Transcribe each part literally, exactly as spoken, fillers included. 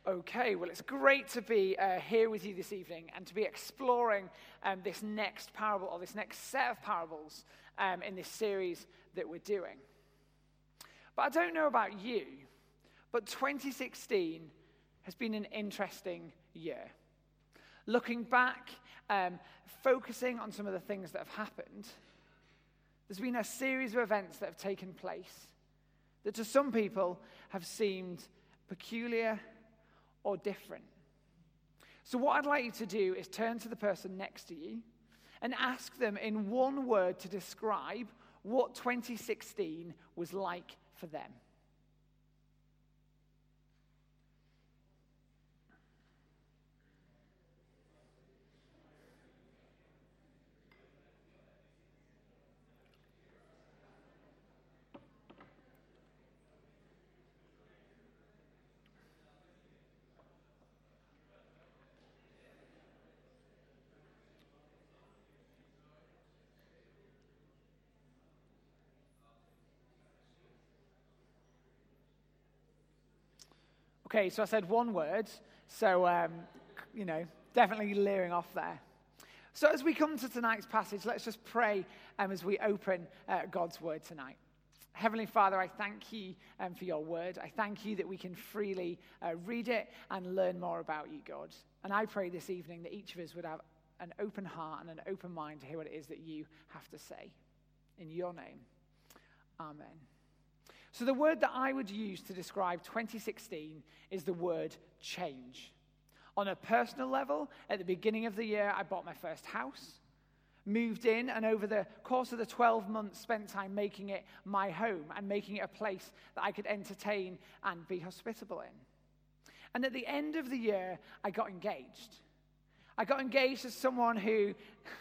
Okay, well, it's great to be uh, here with you this evening and to be exploring um, this next parable or this next set of parables um, in this series that we're doing. But I don't know about you, but twenty sixteen has been an interesting year. Looking back, um, focusing on some of the things that have happened, there's been a series of events that have taken place that to some people have seemed peculiar or different. So what I'd like you to do is turn to the person next to you and ask them in one word to describe what twenty sixteen was like for them. Okay, so I said one word, so, um, you know, definitely leering off there. So as we come to tonight's passage, let's just pray um, as we open uh, God's word tonight. Heavenly Father, I thank you um, for your word. I thank you that we can freely uh, read it and learn more about you, God. And I pray this evening that each of us would have an open heart and an open mind to hear what it is that you have to say. In your name, amen. So the word that I would use to describe twenty sixteen is the word change. On a personal level, at the beginning of the year, I bought my first house, moved in, and over the course of the twelve months, spent time making it my home and making it a place that I could entertain and be hospitable in. And at the end of the year, I got engaged. I got engaged to someone who...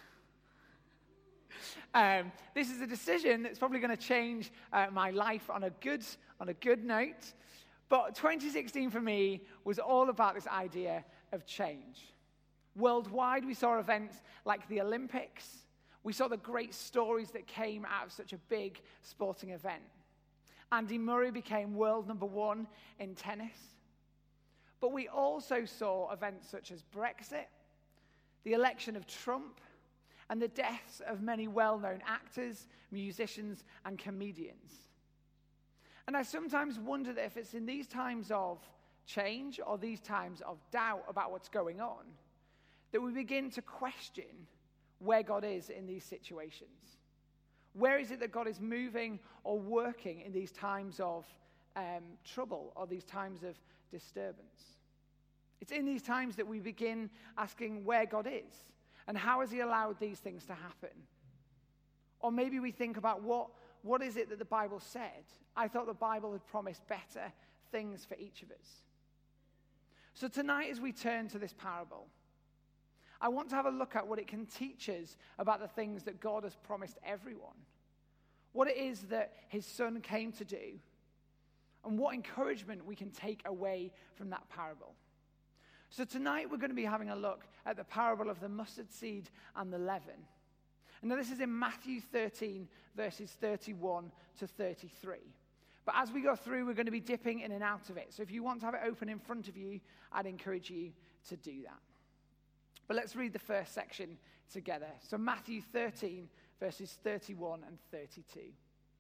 Um, this is a decision that's probably going to change uh, my life on a good on a good note. But twenty sixteen for me was all about this idea of change. Worldwide, we saw events like the Olympics. We saw the great stories that came out of such a big sporting event. Andy Murray became world number one in tennis. But we also saw events such as Brexit, the election of Trump, and the deaths of many well-known actors, musicians, and comedians. And I sometimes wonder that if it's in these times of change or these times of doubt about what's going on, that we begin to question where God is in these situations. Where is it that God is moving or working in these times of um, trouble or these times of disturbance? It's in these times that we begin asking where God is. And how has he allowed these things to happen? Or maybe we think about what, what is it that the Bible said? I thought the Bible had promised better things for each of us. So tonight as we turn to this parable, I want to have a look at what it can teach us about the things that God has promised everyone. What it is that his son came to do. And what encouragement we can take away from that parable. So tonight we're going to be having a look at the parable of the mustard seed and the leaven. And now this is in Matthew thirteen, verses thirty-one to thirty-three. But as we go through, we're going to be dipping in and out of it. So if you want to have it open in front of you, I'd encourage you to do that. But let's read the first section together. So Matthew thirteen, verses thirty-one and thirty-two.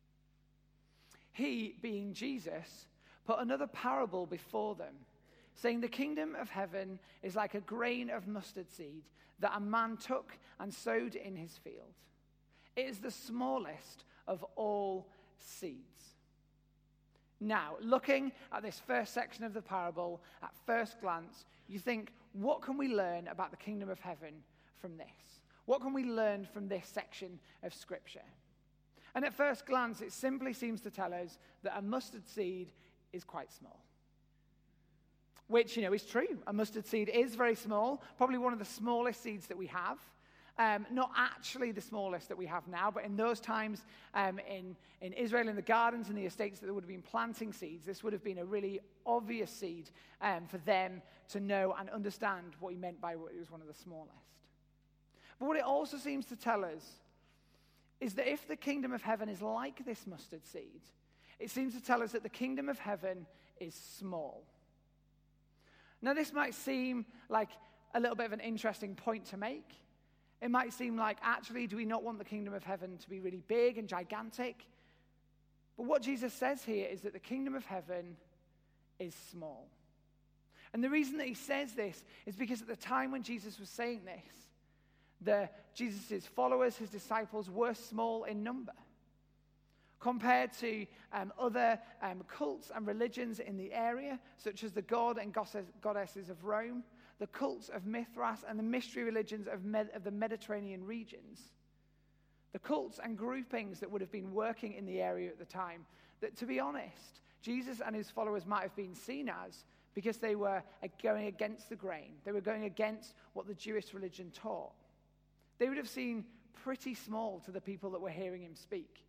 He, being Jesus, put another parable before them, saying, the kingdom of heaven is like a grain of mustard seed that a man took and sowed in his field. It is the smallest of all seeds. Now, looking at this first section of the parable, at first glance, you think, what can we learn about the kingdom of heaven from this? What can we learn from this section of Scripture? And at first glance, it simply seems to tell us that a mustard seed is quite small. Which, you know, is true. A mustard seed is very small, probably one of the smallest seeds that we have. Um, not actually the smallest that we have now, but in those times um, in, in Israel, in the gardens and the estates that they would have been planting seeds, this would have been a really obvious seed um, for them to know and understand what he meant by what it was one of the smallest. But what it also seems to tell us is that if the kingdom of heaven is like this mustard seed, it seems to tell us that the kingdom of heaven is small. Now, this might seem like a little bit of an interesting point to make. It might seem like, actually, do we not want the kingdom of heaven to be really big and gigantic? But what Jesus says here is that the kingdom of heaven is small. And the reason that he says this is because at the time when Jesus was saying this, the Jesus' followers, his disciples, were small in number. Compared to um, other um, cults and religions in the area, such as the god and goddesses of Rome, the cults of Mithras, and the mystery religions of, Med- of the Mediterranean regions, the cults and groupings that would have been working in the area at the time, that, to be honest, Jesus and his followers might have been seen as because they were going against the grain. They were going against what the Jewish religion taught. They would have seemed pretty small to the people that were hearing him speak.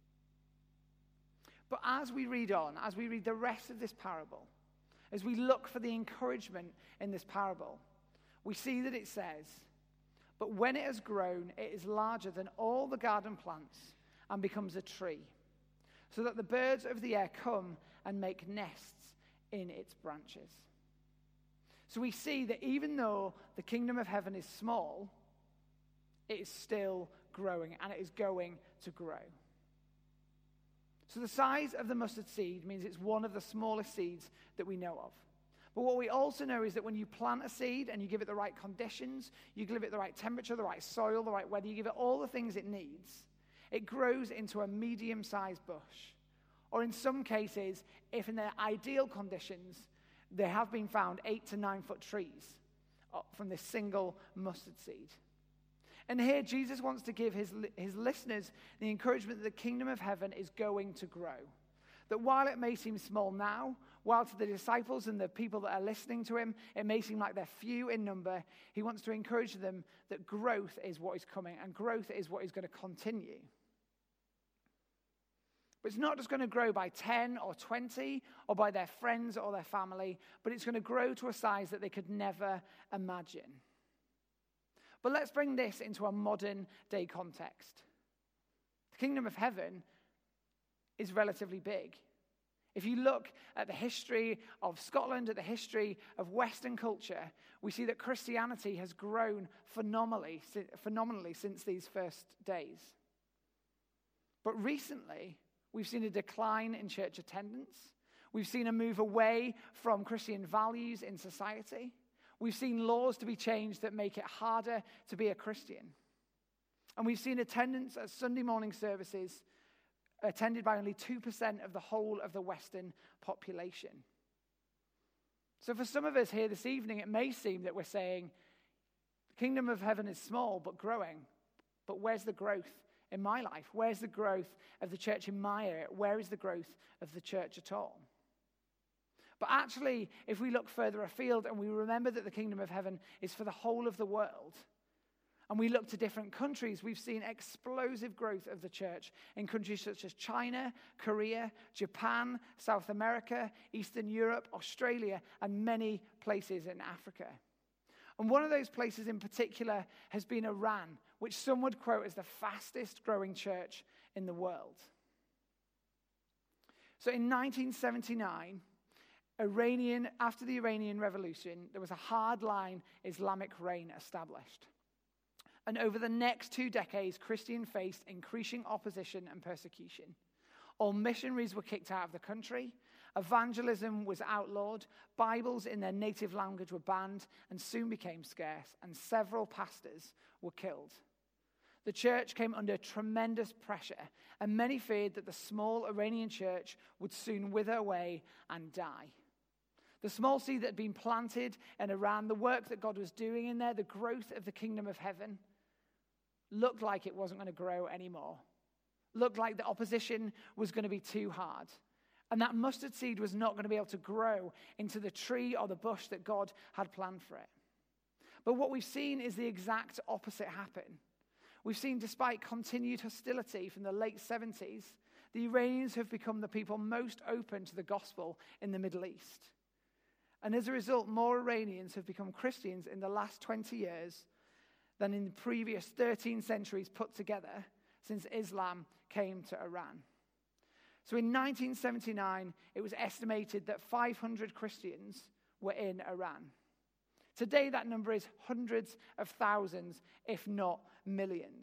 But as we read on, as we read the rest of this parable, as we look for the encouragement in this parable, we see that it says, "But when it has grown, it is larger than all the garden plants and becomes a tree, so that the birds of the air come and make nests in its branches." So we see that even though the kingdom of heaven is small, it is still growing, and it is going to grow. So the size of the mustard seed means it's one of the smallest seeds that we know of. But what we also know is that when you plant a seed and you give it the right conditions, you give it the right temperature, the right soil, the right weather, you give it all the things it needs, it grows into a medium-sized bush. Or in some cases, if in their ideal conditions, they have been found eight to nine foot trees from this single mustard seed. And here, Jesus wants to give his, his listeners the encouragement that the kingdom of heaven is going to grow. That while it may seem small now, while to the disciples and the people that are listening to him, it may seem like they're few in number, he wants to encourage them that growth is what is coming, and growth is what is going to continue. But it's not just going to grow by ten or twenty, or by their friends or their family, but it's going to grow to a size that they could never imagine. But let's bring this into a modern day context. The kingdom of heaven is relatively big. If you look at the history of Scotland, at the history of Western culture, we see that Christianity has grown phenomenally, phenomenally since these first days. But recently, we've seen a decline in church attendance. We've seen a move away from Christian values in society. We've seen laws to be changed that make it harder to be a Christian. And we've seen attendance at Sunday morning services attended by only two percent of the whole of the Western population. So for some of us here this evening, it may seem that we're saying, the kingdom of heaven is small but growing. But where's the growth in my life? Where's the growth of the church in my area? Where is the growth of the church at all? But actually, if we look further afield and we remember that the kingdom of heaven is for the whole of the world, and we look to different countries, we've seen explosive growth of the church in countries such as China, Korea, Japan, South America, Eastern Europe, Australia, and many places in Africa. And one of those places in particular has been Iran, which some would quote as the fastest growing church in the world. So in nineteen seventy-nine, Iranian, after the Iranian Revolution, there was a hardline Islamic reign established. And over the next two decades, Christians faced increasing opposition and persecution. All missionaries were kicked out of the country. Evangelism was outlawed. Bibles in their native language were banned and soon became scarce. And several pastors were killed. The church came under tremendous pressure, and many feared that the small Iranian church would soon wither away and die. The small seed that had been planted in Iran, the work that God was doing in there, the growth of the kingdom of heaven, looked like it wasn't going to grow anymore. Looked like the opposition was going to be too hard. And that mustard seed was not going to be able to grow into the tree or the bush that God had planned for it. But what we've seen is the exact opposite happen. We've seen, despite continued hostility from the late seventies, the Iranians have become the people most open to the gospel in the Middle East. And as a result, more Iranians have become Christians in the last twenty years than in the previous thirteen centuries put together since Islam came to Iran. So in nineteen seventy-nine, it was estimated that five hundred Christians were in Iran. Today, that number is hundreds of thousands, if not millions.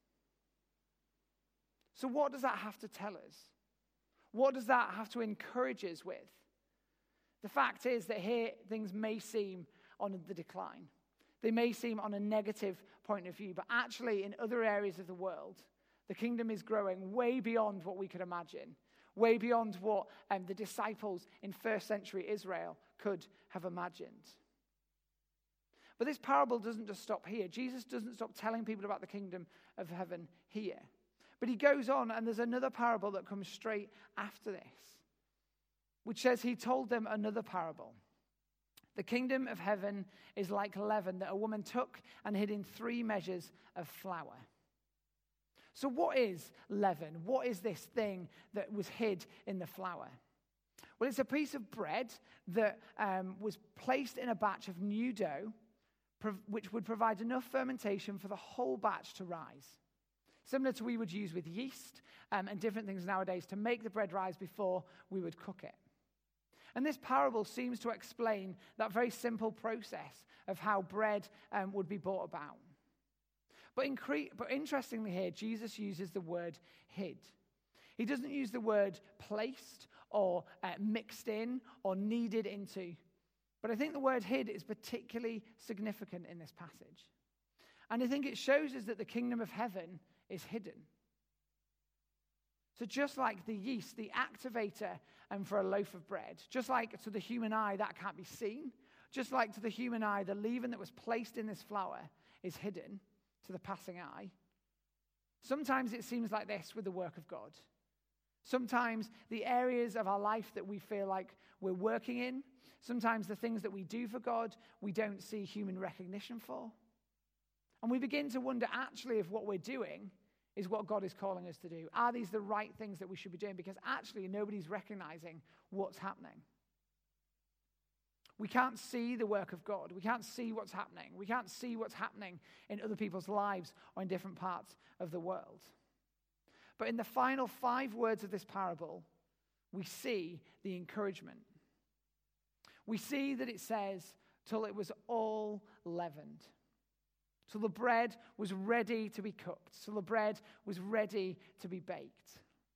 So what does that have to tell us? What does that have to encourage us with? The fact is that here things may seem on the decline. They may seem on a negative point of view, but actually in other areas of the world, the kingdom is growing way beyond what we could imagine, way beyond what um, the disciples in first century Israel could have imagined. But this parable doesn't just stop here. Jesus doesn't stop telling people about the kingdom of heaven here. But he goes on, and there's another parable that comes straight after this, which says he told them another parable. The kingdom of heaven is like leaven that a woman took and hid in three measures of flour. So what is leaven? What is this thing that was hid in the flour? Well, it's a piece of bread that um, was placed in a batch of new dough, prov- which would provide enough fermentation for the whole batch to rise. Similar to what we would use with yeast um, and different things nowadays to make the bread rise before we would cook it. And this parable seems to explain that very simple process of how bread um, would be brought about. But, incre- but interestingly here, Jesus uses the word hid. He doesn't use the word placed or uh, mixed in or kneaded into. But I think the word hid is particularly significant in this passage. And I think it shows us that the kingdom of heaven is hidden. So just like the yeast, the activator um, for a loaf of bread, just like to the human eye that can't be seen, just like to the human eye the leaven that was placed in this flour is hidden to the passing eye, sometimes it seems like this with the work of God. Sometimes the areas of our life that we feel like we're working in, sometimes the things that we do for God, we don't see human recognition for. And we begin to wonder actually if what we're doing is what God is calling us to do. Are these the right things that we should be doing? Because actually nobody's recognizing what's happening. We can't see the work of God. We can't see what's happening. We can't see what's happening in other people's lives or in different parts of the world. But in the final five words of this parable, we see the encouragement. We see that it says, till it was all leavened. Till the bread was ready to be cooked. Till the bread was ready to be baked.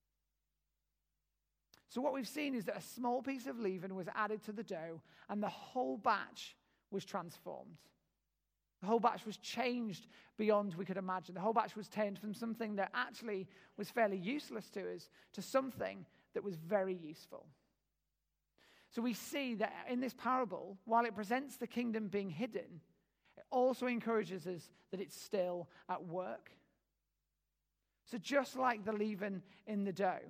So what we've seen is that a small piece of leaven was added to the dough and the whole batch was transformed. The whole batch was changed beyond we could imagine. The whole batch was turned from something that actually was fairly useless to us to something that was very useful. So we see that in this parable, while it presents the kingdom being hidden, it also encourages us that it's still at work. So just like the leaven in the dough,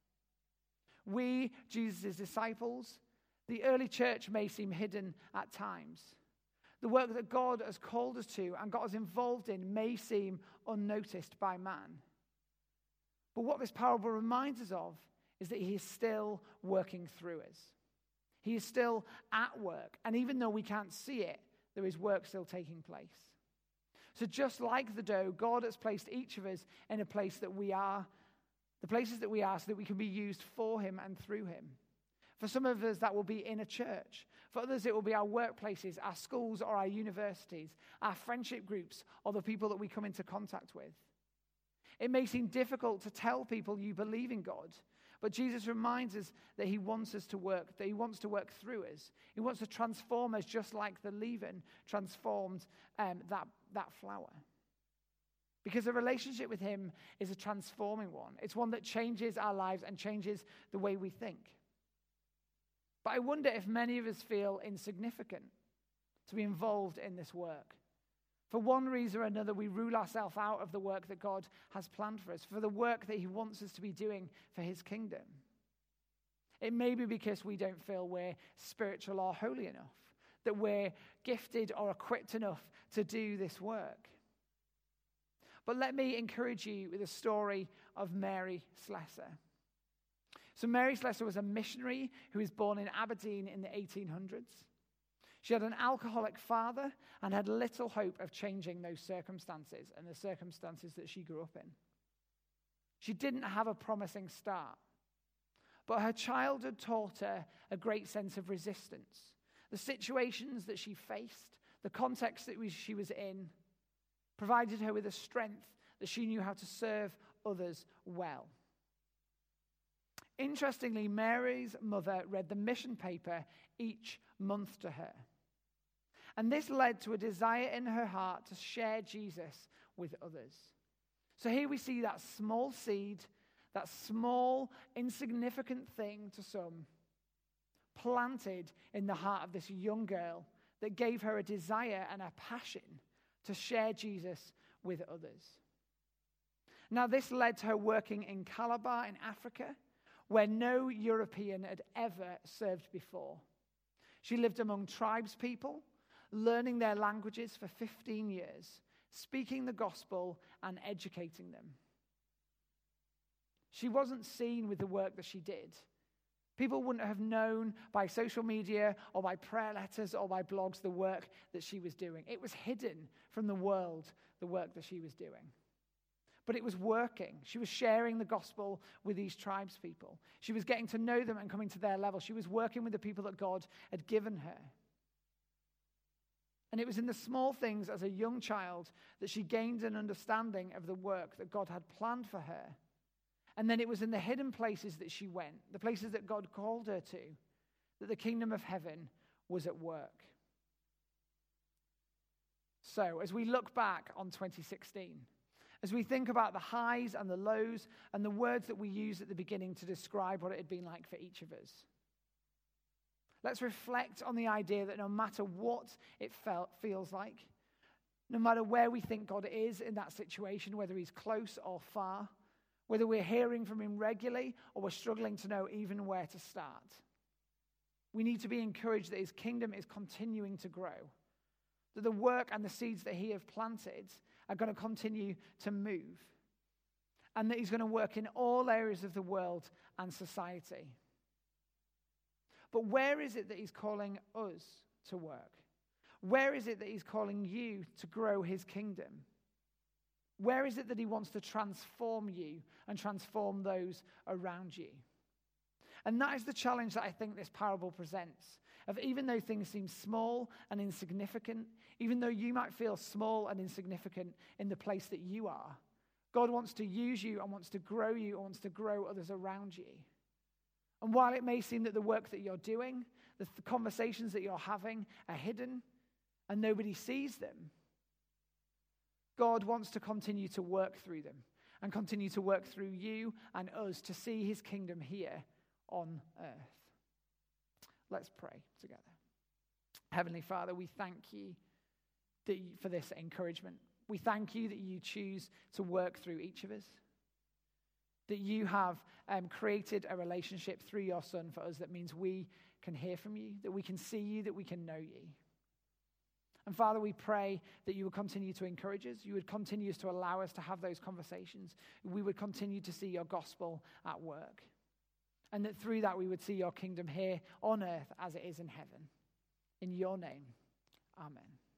we, Jesus' disciples, the early church may seem hidden at times. The work that God has called us to and got us involved in may seem unnoticed by man. But what this parable reminds us of is that he is still working through us. He is still at work. And even though we can't see it, there is work still taking place. So just like the dough, God has placed each of us in a place that we are, the places that we are, so that we can be used for him and through him. For some of us, that will be in a church. For others, it will be our workplaces, our schools or our universities, our friendship groups, or the people that we come into contact with. It may seem difficult to tell people you believe in God, but Jesus reminds us that he wants us to work, that he wants to work through us. He wants to transform us just like the leaven transformed um, that, that flour. Because a relationship with him is a transforming one. It's one that changes our lives and changes the way we think. But I wonder if many of us feel insignificant to be involved in this work. For one reason or another, we rule ourselves out of the work that God has planned for us, for the work that he wants us to be doing for his kingdom. It may be because we don't feel we're spiritual or holy enough, that we're gifted or equipped enough to do this work. But let me encourage you with a story of Mary Slessor. So Mary Slessor was a missionary who was born in Aberdeen in the eighteen hundreds. She had an alcoholic father and had little hope of changing those circumstances and the circumstances that she grew up in. She didn't have a promising start, but her childhood taught her a great sense of resistance the situations that she faced, the context that she was in, provided her with a strength that she knew how to serve others well. Interestingly, Mary's mother read the mission paper each month to her. And this led to a desire in her heart to share Jesus with others. So here we see that small seed, that small, insignificant thing to some, planted in the heart of this young girl that gave her a desire and a passion to share Jesus with others. Now, this led to her working in Calabar in Africa, where no European had ever served before. She lived among tribes people, learning their languages for fifteen years, speaking the gospel and educating them. She wasn't seen with the work that she did. People wouldn't have known by social media or by prayer letters or by blogs the work that she was doing. It was hidden from the world, the work that she was doing. But it was working. She was sharing the gospel with these tribes people. She was getting to know them and coming to their level. She was working with the people that God had given her. And it was in the small things as a young child that she gained an understanding of the work that God had planned for her. And then it was in the hidden places that she went, the places that God called her to, that the kingdom of heaven was at work. So, as we look back on twenty sixteen, as we think about the highs and the lows and the words that we use at the beginning to describe what it had been like for each of us, let's reflect on the idea that no matter what it felt, feels like, no matter where we think God is in that situation, whether he's close or far, whether we're hearing from him regularly or we're struggling to know even where to start, we need to be encouraged that his kingdom is continuing to grow, that the work and the seeds that he has planted are going to continue to move, and that he's going to work in all areas of the world and society. But where is it that he's calling us to work? Where is it that he's calling you to grow his kingdom? Where is it that he wants to transform you and transform those around you? And that is the challenge that I think this parable presents. Of even though things seem small and insignificant, even though you might feel small and insignificant in the place that you are, God wants to use you and wants to grow you and wants to grow others around you. And while it may seem that the work that you're doing, the, the conversations that you're having are hidden and nobody sees them, God wants to continue to work through them and continue to work through you and us to see his kingdom here on earth. Let's pray together. Heavenly Father, we thank you that you, for this encouragement. We thank you that you choose to work through each of us, that you have um, created a relationship through your Son for us that means we can hear from you, that we can see you, that we can know you. And Father, we pray that you would continue to encourage us. You would continue to allow us to have those conversations. We would continue to see your gospel at work. And that through that we would see your kingdom here on earth as it is in heaven. In your name, amen.